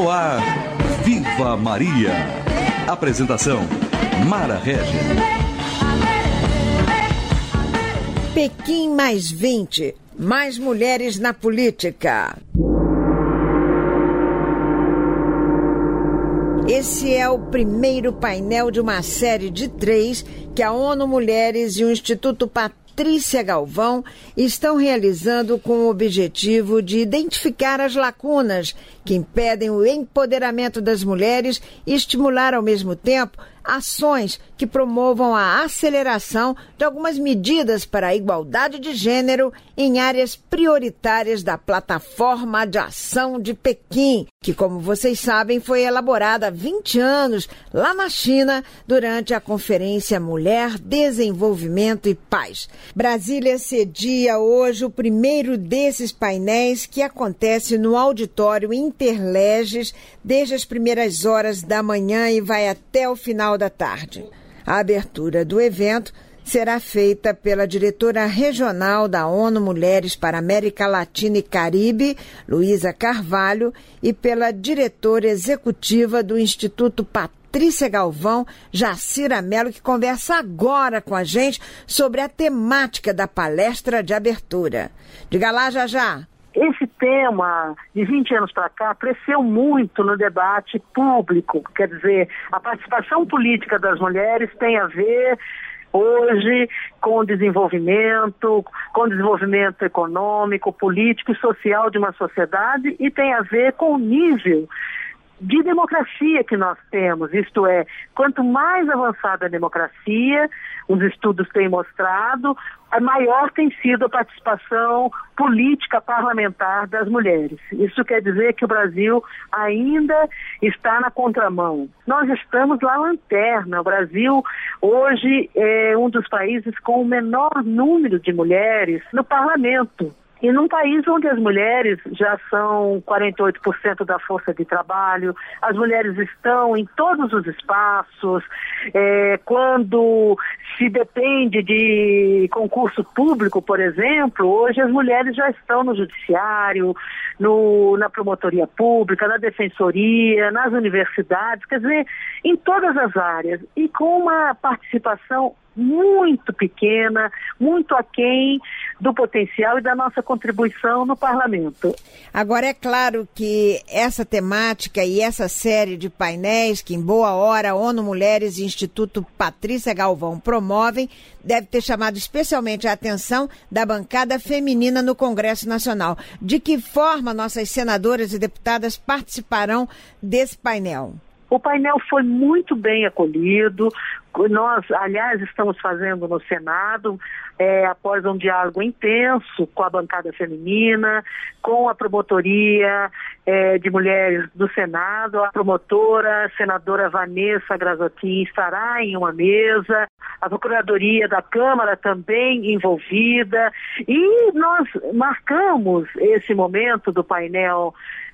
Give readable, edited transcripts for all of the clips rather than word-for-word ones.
No ar, Viva Maria. Apresentação, Mara Regis. Pequim mais 20. Mais mulheres na política. Esse é o primeiro painel de uma série de 3 que a ONU Mulheres e o Instituto Patrícia Galvão estão realizando com o objetivo de identificar as lacunas que impedem o empoderamento das mulheres e estimular ao mesmo tempo ações que promovam a aceleração de algumas medidas para a igualdade de gênero em áreas prioritárias da Plataforma de Ação de Pequim, que, como vocês sabem, foi elaborada há 20 anos lá na China durante a Conferência Mulher, Desenvolvimento e Paz. Brasília cedia hoje o primeiro desses painéis, que acontece no auditório Interleges desde as primeiras horas da manhã e vai até o final da tarde. A abertura do evento será feita pela diretora regional da ONU Mulheres para América Latina e Caribe, Luísa Carvalho, e pela diretora executiva do Instituto Patrícia Galvão, Jacira Mello, que conversa agora com a gente sobre a temática da palestra de abertura. Diga lá, Jajá. Esse tema, de 20 anos para cá, cresceu muito no debate público. Quer dizer, a participação política das mulheres tem a ver hoje com o desenvolvimento econômico, político e social de uma sociedade, e tem a ver com o nível de democracia que nós temos. Isto é, quanto mais avançada a democracia, os estudos têm mostrado, a maior tem sido a participação política parlamentar das mulheres. Isso quer dizer que o Brasil ainda está na contramão. Nós estamos na lanterna. O Brasil hoje é um dos países com o menor número de mulheres no parlamento. E num país onde as mulheres já são 48% da força de trabalho, as mulheres estão em todos os espaços, quando se depende de concurso público, por exemplo, hoje as mulheres já estão no judiciário, na promotoria pública, na defensoria, nas universidades, quer dizer, em todas as áreas, e com uma participação muito pequena, muito aquém do potencial e da nossa contribuição no parlamento. Agora, é claro que essa temática e essa série de painéis que, em boa hora, a ONU Mulheres e Instituto Patrícia Galvão promovem, deve ter chamado especialmente a atenção da bancada feminina no Congresso Nacional. De que forma nossas senadoras e deputadas participarão desse painel? O painel foi muito bem acolhido. Nós, aliás, estamos fazendo no Senado, após um diálogo intenso com a bancada feminina, com a promotoria de mulheres do Senado. A promotora, a senadora Vanessa Grazottin, estará em uma mesa, a Procuradoria da Câmara também envolvida, e nós marcamos esse momento do painel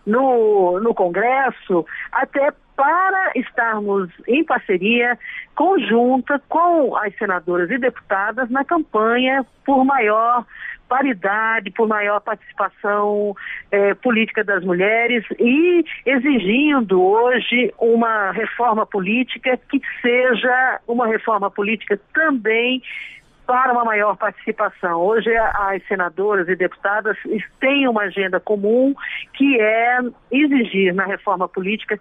no Congresso até para estarmos em parceria conjunta com as senadoras e deputadas na campanha por maior paridade, por maior participação política das mulheres, e exigindo hoje uma reforma política que seja uma reforma política também para uma maior participação. Hoje as senadoras e deputadas têm uma agenda comum, que é exigir na reforma política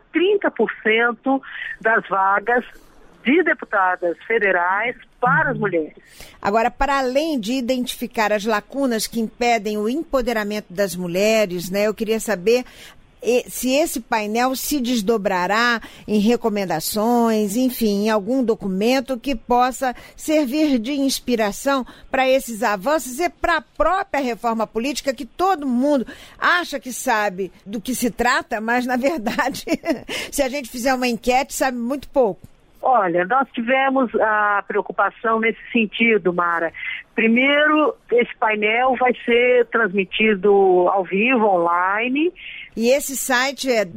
30% das vagas de deputadas federais para as mulheres. Agora, para além de identificar as lacunas que impedem o empoderamento das mulheres, eu queria saber se esse painel se desdobrará em recomendações, enfim, em algum documento que possa servir de inspiração para esses avanços e para a própria reforma política, que todo mundo acha que sabe do que se trata, mas, na verdade, se a gente fizer uma enquete, sabe muito pouco. Olha, nós tivemos a preocupação nesse sentido, Mara. Primeiro, esse painel vai ser transmitido ao vivo, online. E esse site é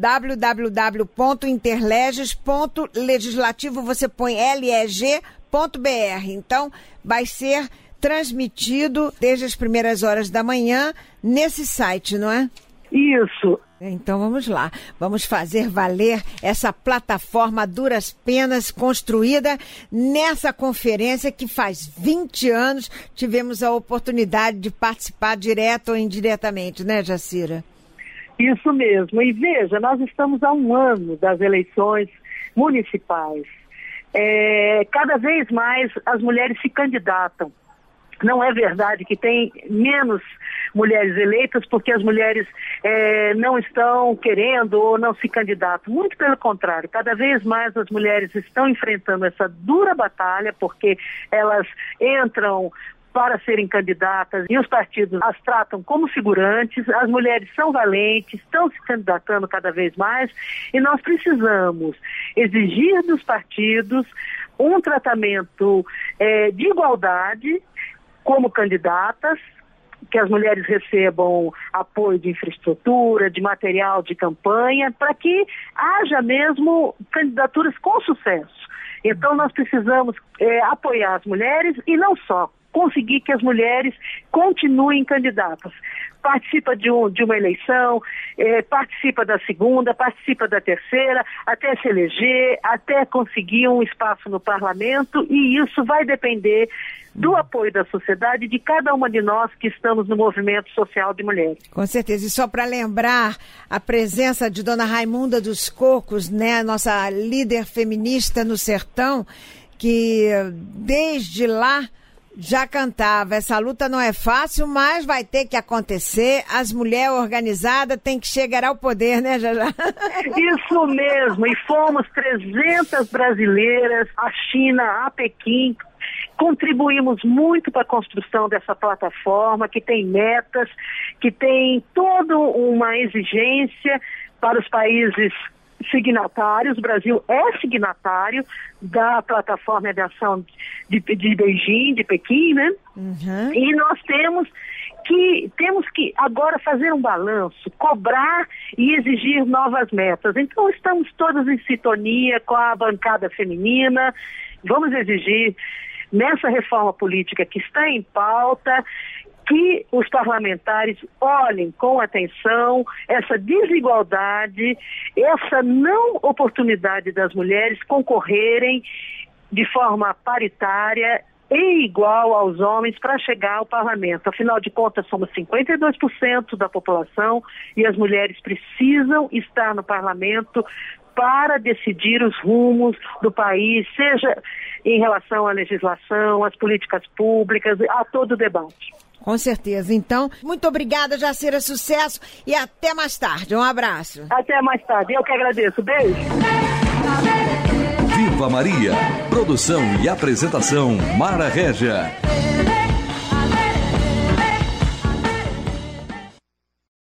www.interleges.legislativo, você põe leg.br. Então, vai ser transmitido desde as primeiras horas da manhã nesse site, não é? Isso. Então vamos lá, vamos fazer valer essa plataforma a duras penas construída nessa conferência que faz 20 anos tivemos a oportunidade de participar direto ou indiretamente, né, Jacira? Isso mesmo. E veja, nós estamos há 1 ano das eleições municipais. Cada vez mais as mulheres se candidatam. Não é verdade que tem menos mulheres eleitas porque as mulheres não estão querendo ou não se candidatam. Muito pelo contrário, cada vez mais as mulheres estão enfrentando essa dura batalha porque elas entram para serem candidatas e os partidos as tratam como figurantes. As mulheres são valentes, estão se candidatando cada vez mais e nós precisamos exigir dos partidos um tratamento de igualdade como candidatas, que as mulheres recebam apoio de infraestrutura, de material de campanha, para que haja mesmo candidaturas com sucesso. Então nós precisamos apoiar as mulheres e não só conseguir que as mulheres continuem candidatas. Participa de uma eleição, participa da segunda, participa da terceira, até se eleger, até conseguir um espaço no parlamento, e isso vai depender do apoio da sociedade, de cada uma de nós que estamos no movimento social de mulheres. Com certeza. E só para lembrar a presença de Dona Raimunda dos Cocos, né, nossa líder feminista no sertão, que desde lá já cantava, essa luta não é fácil, mas vai ter que acontecer, as mulheres organizadas têm que chegar ao poder, né, Jajá? Isso mesmo, e fomos 300 brasileiras, a China, a Pequim, contribuímos muito para a construção dessa plataforma, que tem metas, que tem toda uma exigência para os países signatários. O Brasil é signatário da plataforma de ação de Beijing, de Pequim, né? Uhum. E nós temos que agora fazer um balanço, cobrar e exigir novas metas. Então estamos todos em sintonia com a bancada feminina, vamos exigir nessa reforma política que está em pauta, que os parlamentares olhem com atenção essa desigualdade, essa não oportunidade das mulheres concorrerem de forma paritária e igual aos homens para chegar ao parlamento. Afinal de contas, somos 52% da população e as mulheres precisam estar no parlamento para decidir os rumos do país, seja em relação à legislação, às políticas públicas, a todo o debate. Com certeza. Então, muito obrigada, Jacira, sucesso e até mais tarde. Um abraço. Até mais tarde. Eu que agradeço. Beijo. Viva Maria. Produção e apresentação Mara Régia.